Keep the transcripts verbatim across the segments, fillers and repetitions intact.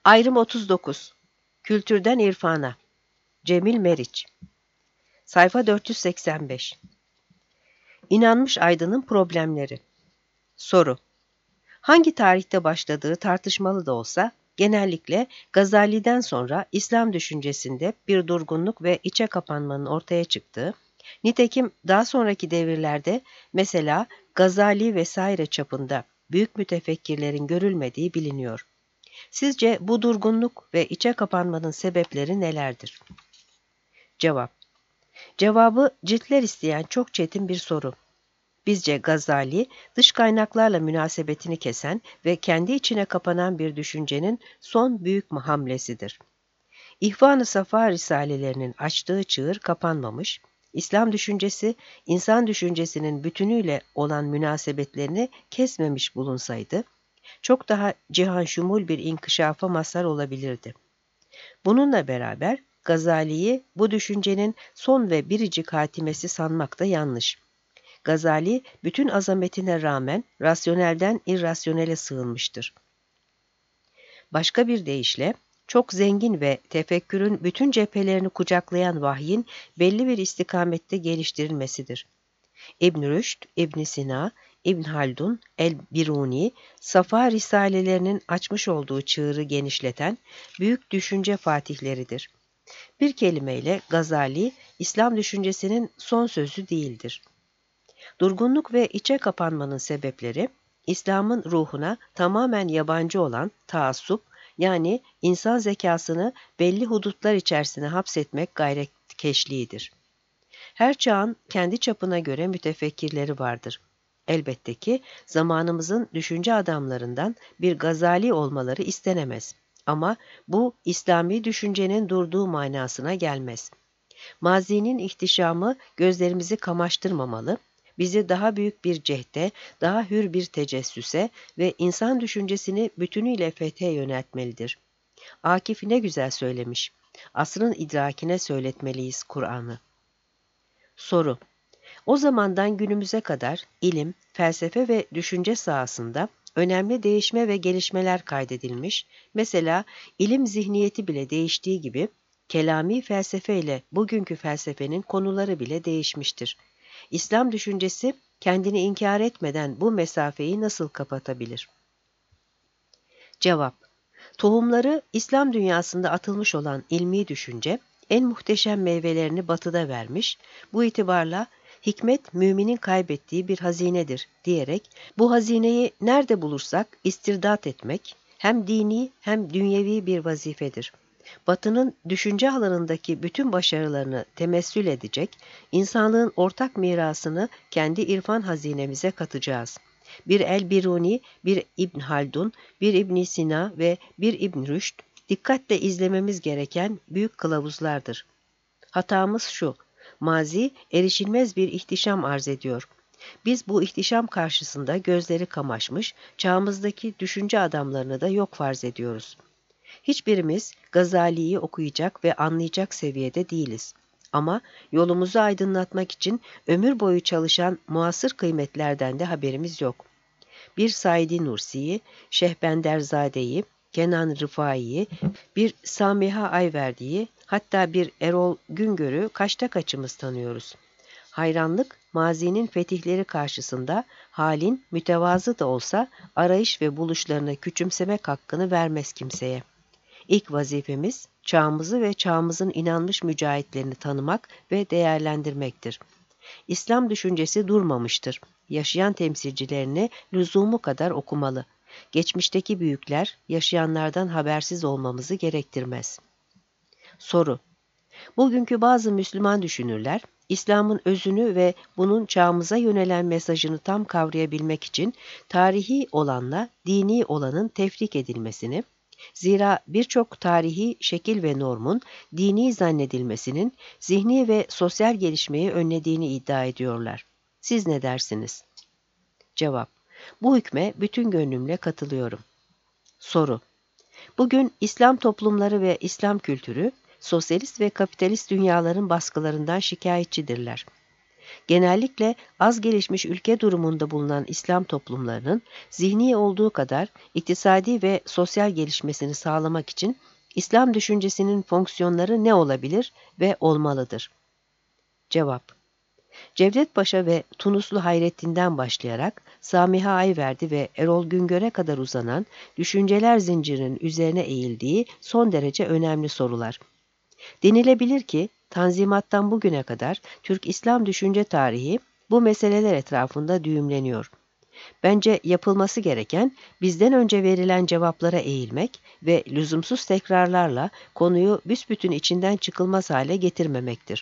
Ayrım otuz dokuz. Kültürden irfana. Cemil Meriç. Sayfa dört yüz seksen beş. İnanmış aydının problemleri. Soru. Hangi tarihte başladığı tartışmalı da olsa, genellikle Gazali'den sonra İslam düşüncesinde bir durgunluk ve içe kapanmanın ortaya çıktığı, nitekim daha sonraki devirlerde mesela Gazali vesaire çapında büyük mütefekkirlerin görülmediği biliniyor. Sizce bu durgunluk ve içe kapanmanın sebepleri nelerdir? Cevap. Cevabı ciltler isteyen çok çetin bir soru. Bizce Gazali, dış kaynaklarla münasebetini kesen ve kendi içine kapanan bir düşüncenin son büyük hamlesidir. İhvan-ı Safa risalelerinin açtığı çığır kapanmamış, İslam düşüncesi, insan düşüncesinin bütünüyle olan münasebetlerini kesmemiş bulunsaydı, çok daha cihan-şumul bir inkişafa mazhar olabilirdi. Bununla beraber Gazali'yi bu düşüncenin son ve biricik hatimesi sanmak da yanlış. Gazali, bütün azametine rağmen rasyonelden irrasyonele sığınmıştır. Başka bir deyişle, çok zengin ve tefekkürün bütün cephelerini kucaklayan vahyin belli bir istikamette geliştirilmesidir. İbn Rüşd, İbn Sina, İbn Haldun, El-Biruni, Safa risalelerinin açmış olduğu çığırı genişleten büyük düşünce fatihleridir. Bir kelimeyle Gazali, İslam düşüncesinin son sözü değildir. Durgunluk ve içe kapanmanın sebepleri, İslam'ın ruhuna tamamen yabancı olan taassup, yani insan zekasını belli hudutlar içerisine hapsetmek gayretkeşliğidir. Her çağın kendi çapına göre mütefekkirleri vardır. Elbette ki zamanımızın düşünce adamlarından bir Gazali olmaları istenemez. Ama bu İslami düşüncenin durduğu manasına gelmez. Mazinin ihtişamı gözlerimizi kamaştırmamalı, bizi daha büyük bir cehde, daha hür bir tecessüse ve insan düşüncesini bütünüyle fethe yöneltmelidir. Akif ne güzel söylemiş. Asrın idrakine söyletmeliyiz Kur'an'ı. Soru. O zamandan günümüze kadar ilim, felsefe ve düşünce sahasında önemli değişme ve gelişmeler kaydedilmiş, mesela ilim zihniyeti bile değiştiği gibi, kelami felsefe ile bugünkü felsefenin konuları bile değişmiştir. İslam düşüncesi kendini inkar etmeden bu mesafeyi nasıl kapatabilir? Cevap. Tohumları İslam dünyasında atılmış olan ilmi düşünce, en muhteşem meyvelerini batıda vermiş, bu itibarla hikmet müminin kaybettiği bir hazinedir diyerek bu hazineyi nerede bulursak istirdat etmek hem dini hem dünyevi bir vazifedir. Batının düşünce alanındaki bütün başarılarını temessül edecek, insanlığın ortak mirasını kendi irfan hazinemize katacağız. Bir El-Biruni, bir İbn Haldun, bir İbn Sina ve bir İbn Rüşd dikkatle izlememiz gereken büyük kılavuzlardır. Hatamız şu, mazi erişilmez bir ihtişam arz ediyor. Biz bu ihtişam karşısında gözleri kamaşmış, çağımızdaki düşünce adamlarını da yok farz ediyoruz. Hiçbirimiz Gazali'yi okuyacak ve anlayacak seviyede değiliz. Ama yolumuzu aydınlatmak için ömür boyu çalışan muasır kıymetlerden de haberimiz yok. Bir Said Nursi'yi, Şehbenderzade'yi, Kenan Rıfai'yi, bir Samiha Ayverdi'yi, hatta bir Erol Güngör'ü kaçta kaçımız tanıyoruz. Hayranlık, mazinin fetihleri karşısında halin mütevazı da olsa arayış ve buluşlarına küçümsemek hakkını vermez kimseye. İlk vazifemiz, çağımızı ve çağımızın inanmış mücahitlerini tanımak ve değerlendirmektir. İslam düşüncesi durmamıştır. Yaşayan temsilcilerini lüzumu kadar okumalı. Geçmişteki büyükler, yaşayanlardan habersiz olmamızı gerektirmez. Soru. Bugünkü bazı Müslüman düşünürler, İslam'ın özünü ve bunun çağımıza yönelen mesajını tam kavrayabilmek için tarihi olanla dini olanın tefrik edilmesini, zira birçok tarihi şekil ve normun dini zannedilmesinin zihni ve sosyal gelişmeyi önlediğini iddia ediyorlar. Siz ne dersiniz? Cevap. Bu hükme bütün gönlümle katılıyorum. Soru. Bugün İslam toplumları ve İslam kültürü, sosyalist ve kapitalist dünyaların baskılarından şikayetçidirler. Genellikle az gelişmiş ülke durumunda bulunan İslam toplumlarının zihni olduğu kadar iktisadi ve sosyal gelişmesini sağlamak için İslam düşüncesinin fonksiyonları ne olabilir ve olmalıdır? Cevap: Cevdet Paşa ve Tunuslu Hayrettin'den başlayarak Samiha Ayverdi ve Erol Güngör'e kadar uzanan düşünceler zincirinin üzerine eğildiği son derece önemli sorular. Denilebilir ki Tanzimat'tan bugüne kadar Türk İslam düşünce tarihi bu meseleler etrafında düğümleniyor. Bence yapılması gereken bizden önce verilen cevaplara eğilmek ve lüzumsuz tekrarlarla konuyu büsbütün içinden çıkılmaz hale getirmemektir.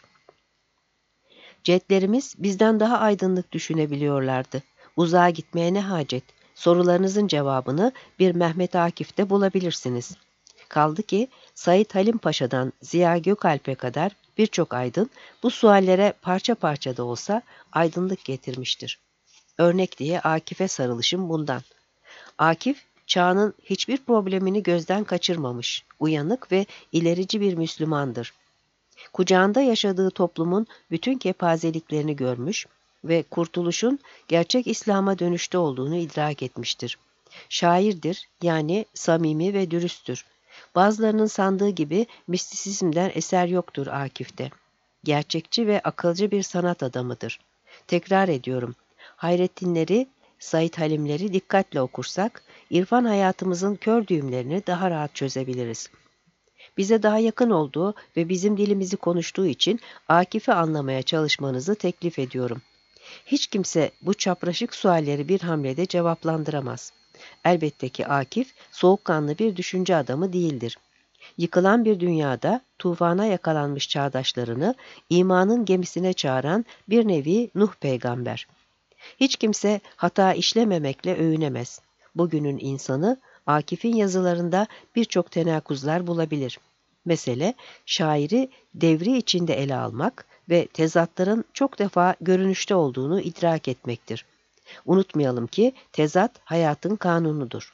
Cedlerimiz bizden daha aydınlık düşünebiliyorlardı. Uzağa gitmeye ne hacet? Sorularınızın cevabını bir Mehmet Akif'te bulabilirsiniz. Kaldı ki Said Halim Paşa'dan Ziya Gökalp'e kadar birçok aydın bu suallere parça parça da olsa aydınlık getirmiştir. Örnek diye Akif'e sarılışım bundan. Akif, çağının hiçbir problemini gözden kaçırmamış, uyanık ve ilerici bir Müslümandır. Kucağında yaşadığı toplumun bütün kepazeliklerini görmüş ve kurtuluşun gerçek İslam'a dönüşte olduğunu idrak etmiştir. Şairdir, yani samimi ve dürüsttür. Bazılarının sandığı gibi mistisizmden eser yoktur Akif'te. Gerçekçi ve akılcı bir sanat adamıdır. Tekrar ediyorum, Hayrettinleri, Said Halimleri dikkatle okursak, irfan hayatımızın kör düğümlerini daha rahat çözebiliriz. Bize daha yakın olduğu ve bizim dilimizi konuştuğu için Akif'i anlamaya çalışmanızı teklif ediyorum. Hiç kimse bu çapraşık sualleri bir hamlede cevaplandıramaz. Elbette ki Akif, soğukkanlı bir düşünce adamı değildir. Yıkılan bir dünyada tufana yakalanmış çağdaşlarını imanın gemisine çağıran bir nevi Nuh peygamber. Hiç kimse hata işlememekle övünemez. Bugünün insanı Akif'in yazılarında birçok tenakuzlar bulabilir. Mesele, şairi devri içinde ele almak ve tezatların çok defa görünüşte olduğunu idrak etmektir. Unutmayalım ki tezat hayatın kanunudur.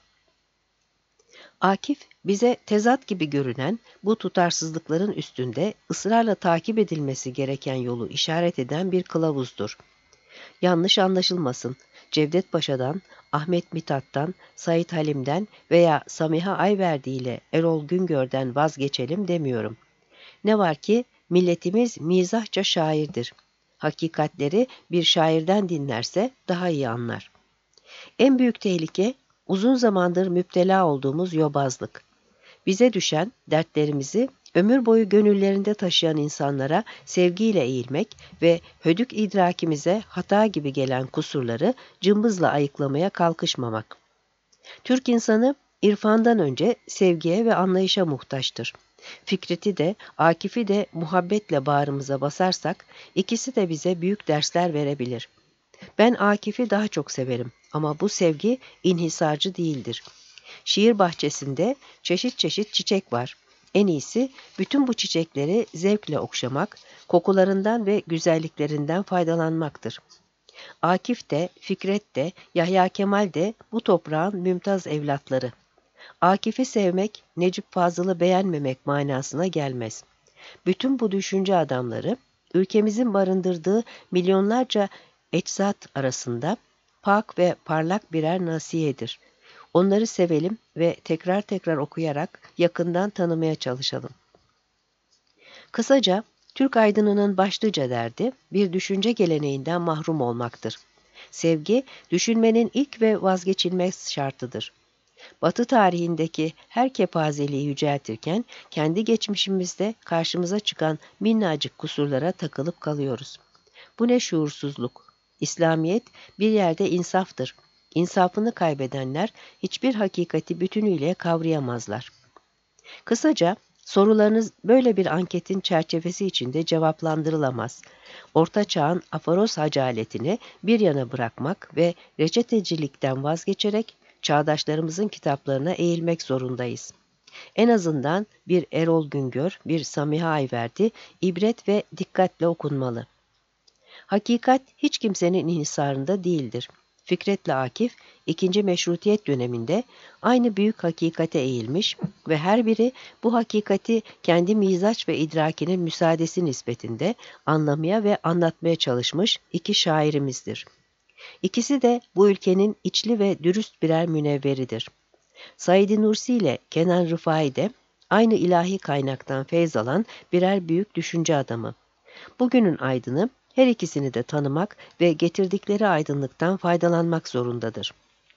Akif, bize tezat gibi görünen bu tutarsızlıkların üstünde ısrarla takip edilmesi gereken yolu işaret eden bir kılavuzdur. Yanlış anlaşılmasın, Cevdet Paşa'dan, Ahmet Mithat'tan, Said Halim'den veya Samiha Ayverdi ile Erol Güngör'den vazgeçelim demiyorum. Ne var ki milletimiz mizahça şairdir. Hakikatleri bir şairden dinlerse daha iyi anlar. En büyük tehlike uzun zamandır müptela olduğumuz yobazlık. Bize düşen dertlerimizi ömür boyu gönüllerinde taşıyan insanlara sevgiyle eğilmek ve hödük idrakimize hata gibi gelen kusurları cımbızla ayıklamaya kalkışmamak. Türk insanı irfandan önce sevgiye ve anlayışa muhtaçtır. Fikret'i de, Akif'i de muhabbetle bağrımıza basarsak ikisi de bize büyük dersler verebilir. Ben Akif'i daha çok severim ama bu sevgi inhisarcı değildir. Şiir bahçesinde çeşit çeşit çiçek var. En iyisi bütün bu çiçekleri zevkle okşamak, kokularından ve güzelliklerinden faydalanmaktır. Akif de, Fikret de, Yahya Kemal de bu toprağın mümtaz evlatları. Akif'i sevmek, Necip Fazıl'ı beğenmemek manasına gelmez. Bütün bu düşünce adamları, ülkemizin barındırdığı milyonlarca eczat arasında pak ve parlak birer nasiyedir. Onları sevelim ve tekrar tekrar okuyarak yakından tanımaya çalışalım. Kısaca, Türk aydınının başlıca derdi bir düşünce geleneğinden mahrum olmaktır. Sevgi, düşünmenin ilk ve vazgeçilmez şartıdır. Batı tarihindeki her kepazeliği yüceltirken kendi geçmişimizde karşımıza çıkan minnacık kusurlara takılıp kalıyoruz. Bu ne şuursuzluk. İslamiyet bir yerde insaftır. İnsafını kaybedenler hiçbir hakikati bütünüyle kavrayamazlar. Kısaca sorularınız böyle bir anketin çerçevesi içinde cevaplandırılamaz. Orta Çağ'ın afaroz hacaletini bir yana bırakmak ve reçetecilikten vazgeçerek çağdaşlarımızın kitaplarına eğilmek zorundayız. En azından bir Erol Güngör, bir Samiha Ayverdi ibret ve dikkatle okunmalı. Hakikat hiç kimsenin inhisarında değildir. Fikret'le Akif, ikinci Meşrutiyet döneminde aynı büyük hakikate eğilmiş ve her biri bu hakikati kendi mizaç ve idrakinin müsaadesi nispetinde anlamaya ve anlatmaya çalışmış iki şairimizdir. İkisi de bu ülkenin içli ve dürüst birer münevveridir. Said Nursi ile Kenan Rıfai de aynı ilahi kaynaktan feyz alan birer büyük düşünce adamı. Bugünün aydını her ikisini de tanımak ve getirdikleri aydınlıktan faydalanmak zorundadır.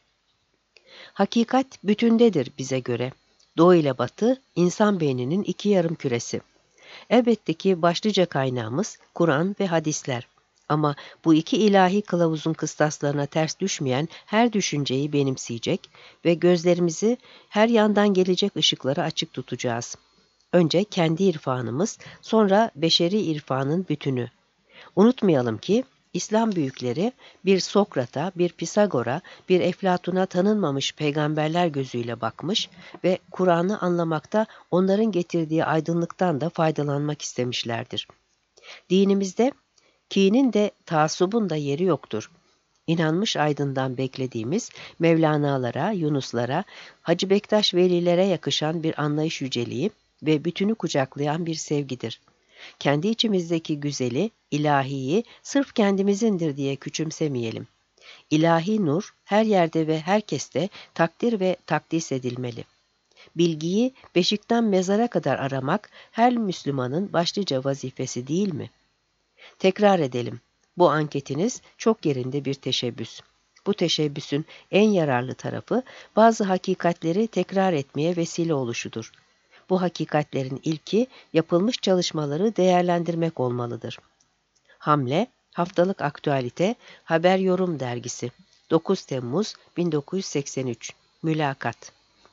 Hakikat bütündedir bize göre. Doğu ile batı, insan beyninin iki yarım küresi. Elbette ki başlıca kaynağımız Kur'an ve hadisler. Ama bu iki ilahi kılavuzun kıstaslarına ters düşmeyen her düşünceyi benimseyecek ve gözlerimizi her yandan gelecek ışıklara açık tutacağız. Önce kendi irfanımız, sonra beşeri irfanın bütünü. Unutmayalım ki İslam büyükleri bir Sokrat'a, bir Pisagor'a, bir Eflatun'a tanınmamış peygamberler gözüyle bakmış ve Kur'an'ı anlamakta onların getirdiği aydınlıktan da faydalanmak istemişlerdir. Dinimizde kinin de taassubun da yeri yoktur. İnanmış aydından beklediğimiz Mevlana'lara, Yunuslara, Hacı Bektaş velilere yakışan bir anlayış yüceliği ve bütünü kucaklayan bir sevgidir. Kendi içimizdeki güzeli, ilahiyi sırf kendimizindir diye küçümsemeyelim. İlahi nur her yerde ve herkeste takdir ve takdis edilmeli. Bilgiyi beşikten mezara kadar aramak her Müslümanın başlıca vazifesi değil mi? Tekrar edelim. Bu anketiniz çok yerinde bir teşebbüs. Bu teşebbüsün en yararlı tarafı bazı hakikatleri tekrar etmeye vesile oluşudur. Bu hakikatlerin ilki yapılmış çalışmaları değerlendirmek olmalıdır. Hamle, Haftalık Aktüalite, Haber Yorum Dergisi, dokuz Temmuz bin dokuz yüz seksen üç. Mülakat.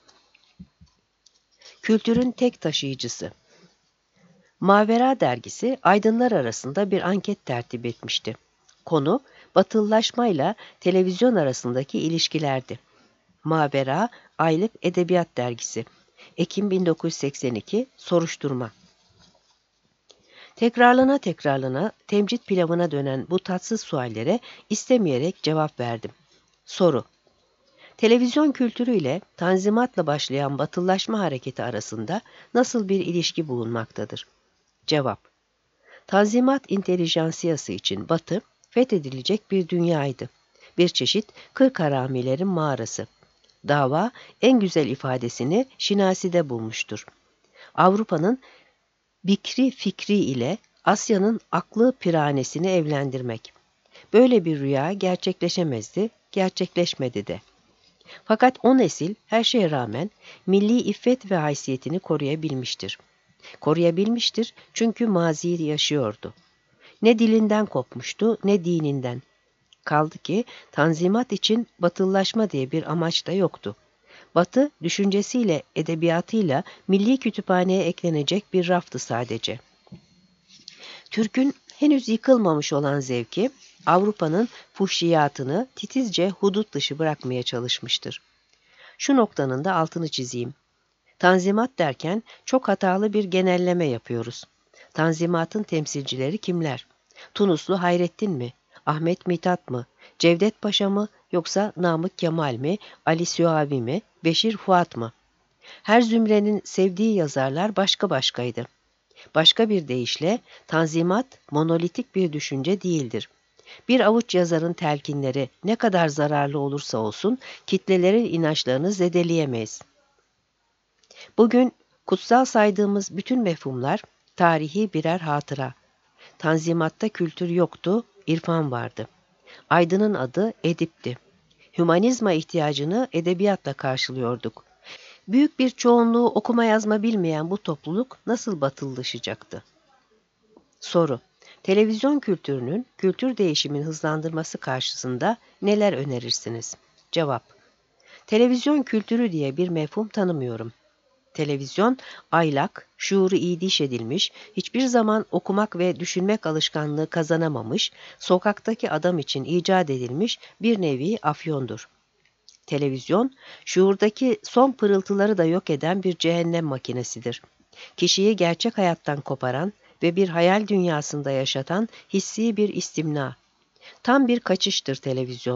Kültürün tek taşıyıcısı. Mavera dergisi aydınlar arasında bir anket tertip etmişti. Konu, batılılaşmayla televizyon arasındaki ilişkilerdi. Mavera Aylık Edebiyat Dergisi. Ekim bin dokuz yüz seksen iki. Soruşturma. Tekrarlana tekrarlana temcit pilavına dönen bu tatsız suallere istemeyerek cevap verdim. Soru. Televizyon kültürüyle Tanzimat'la başlayan batılılaşma hareketi arasında nasıl bir ilişki bulunmaktadır? Cevap. Tanzimat intelijansiyası için Batı, fethedilecek bir dünyaydı. Bir çeşit kırk haramilerin mağarası. Dava en güzel ifadesini Şinasi'de bulmuştur. Avrupa'nın bikri fikri ile Asya'nın aklı piranesini evlendirmek. Böyle bir rüya gerçekleşemezdi, gerçekleşmedi de. Fakat o nesil her şeye rağmen milli iffet ve haysiyetini koruyabilmiştir. Koruyabilmiştir çünkü maziyi yaşıyordu. Ne dilinden kopmuştu ne dininden. Kaldı ki Tanzimat için batılılaşma diye bir amaç da yoktu. Batı, düşüncesiyle, edebiyatıyla milli kütüphaneye eklenecek bir raftı sadece. Türk'ün henüz yıkılmamış olan zevki, Avrupa'nın fuhşiyatını titizce hudut dışı bırakmaya çalışmıştır. Şu noktanın da altını çizeyim. Tanzimat derken çok hatalı bir genelleme yapıyoruz. Tanzimat'ın temsilcileri kimler? Tunuslu Hayrettin mi? Ahmet Mithat mı? Cevdet Paşa mı? Yoksa Namık Kemal mi? Ali Süavi mi? Beşir Fuat mı? Her zümrenin sevdiği yazarlar başka başkaydı. Başka bir deyişle Tanzimat monolitik bir düşünce değildir. Bir avuç yazarın telkinleri ne kadar zararlı olursa olsun kitlelerin inançlarını zedeleyemeyiz. Bugün kutsal saydığımız bütün mefhumlar tarihi birer hatıra. Tanzimat'ta kültür yoktu, irfan vardı. Aydın'ın adı Edip'ti. Hümanizma ihtiyacını edebiyatla karşılıyorduk. Büyük bir çoğunluğu okuma yazma bilmeyen bu topluluk nasıl batılılaşacaktı? Soru. Televizyon kültürünün kültür değişimini hızlandırması karşısında neler önerirsiniz? Cevap. Televizyon kültürü diye bir mefhum tanımıyorum. Televizyon, aylak, şuuru iyi diş edilmiş, hiçbir zaman okumak ve düşünmek alışkanlığı kazanamamış, sokaktaki adam için icat edilmiş bir nevi afyondur. Televizyon, şuurdaki son pırıltıları da yok eden bir cehennem makinesidir. Kişiyi gerçek hayattan koparan ve bir hayal dünyasında yaşatan hissi bir istimna. Tam bir kaçıştır televizyon.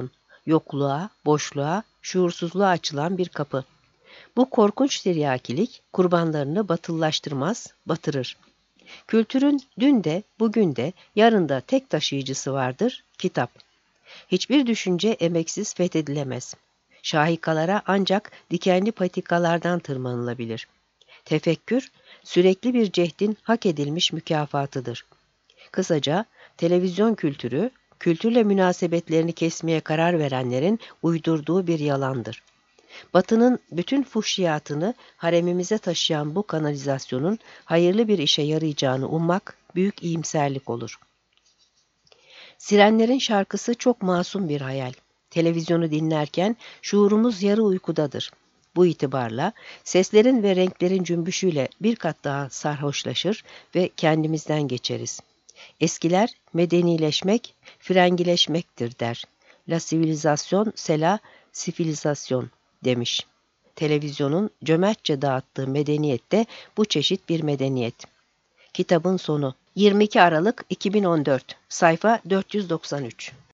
Yokluğa, boşluğa, şuursuzluğa açılan bir kapı. Bu korkunç tiryakilik kurbanlarını batıllaştırmaz, batırır. Kültürün dün de, bugün de, yarın da tek taşıyıcısı vardır, kitap. Hiçbir düşünce emeksiz fethedilemez. Şahikalara ancak dikenli patikalardan tırmanılabilir. Tefekkür, sürekli bir cehdin hak edilmiş mükafatıdır. Kısaca, televizyon kültürü, kültürle münasebetlerini kesmeye karar verenlerin uydurduğu bir yalandır. Batı'nın bütün fuhşiyatını haremimize taşıyan bu kanalizasyonun hayırlı bir işe yarayacağını ummak büyük iyimserlik olur. Sirenlerin şarkısı çok masum bir hayal. Televizyonu dinlerken şuurumuz yarı uykudadır. Bu itibarla seslerin ve renklerin cümbüşüyle bir kat daha sarhoşlaşır ve kendimizden geçeriz. Eskiler medenileşmek, frengileşmektir der. La civilisation, c'est la civilisation demiş. Televizyonun cömertçe dağıttığı medeniyet de bu çeşit bir medeniyet. Kitabın sonu. yirmi iki Aralık iki bin on dört, sayfa dört yüz doksan üç.